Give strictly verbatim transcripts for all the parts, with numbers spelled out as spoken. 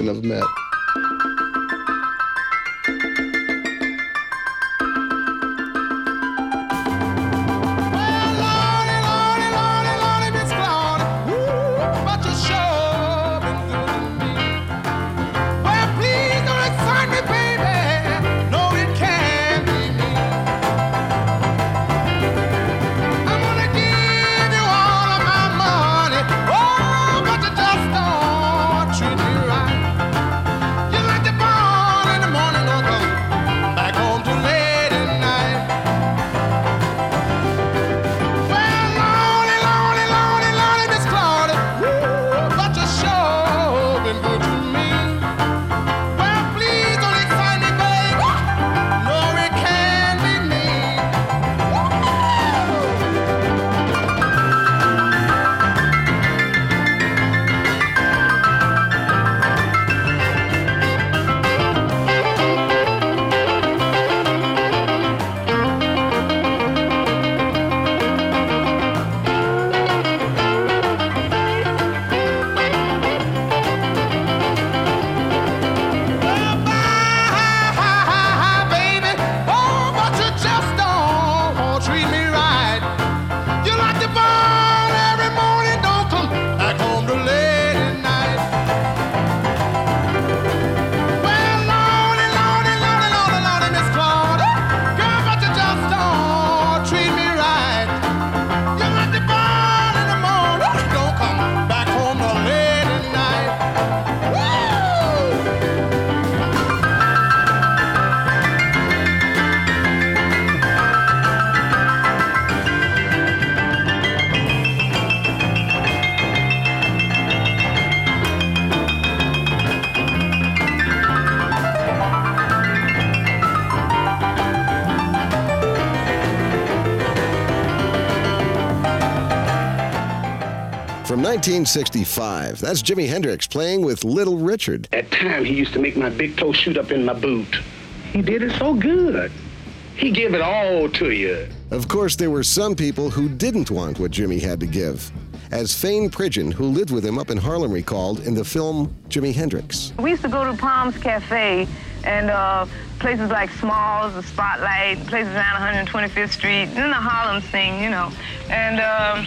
generation have met. From nineteen sixty-five, that's Jimi Hendrix playing with Little Richard. At times, he used to make my big toe shoot up in my boot. He did it so good. He gave it all to you. Of course, there were some people who didn't want what Jimi had to give. As Fane Pridgeon, who lived with him up in Harlem, recalled in the film Jimi Hendrix. We used to go to Palms Cafe and uh, places like Smalls, the Spotlight, places around one hundred twenty-fifth Street, and the Harlem thing, you know. And um,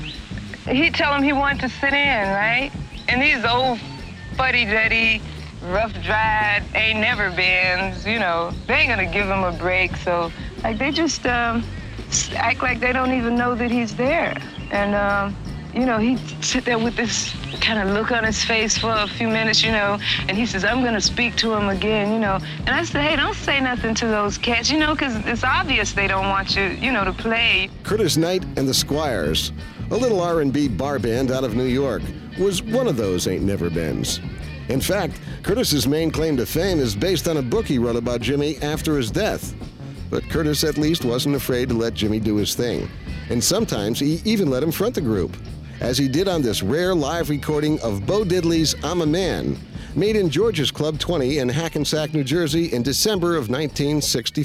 he'd tell him he wanted to sit in, right? And these old fuddy-duddy, rough-dried, ain't never beens, you know, they ain't gonna give him a break. So, like, they just um, act like they don't even know that he's there. And, um, you know, he'd sit there with this kind of look on his face for a few minutes, you know, and he says, I'm gonna speak to him again, you know. And I said, hey, don't say nothing to those cats, you know, because it's obvious they don't want you, you know, to play. Curtis Knight and the Squires, a little R and B bar band out of New York, was one of those Ain't Never Beens. In fact, Curtis's main claim to fame is based on a book he wrote about Jimi after his death. But Curtis at least wasn't afraid to let Jimi do his thing. And sometimes he even let him front the group, as he did on this rare live recording of Bo Diddley's I'm a Man, made in George's Club twenty in Hackensack, New Jersey in December of nineteen sixty-four.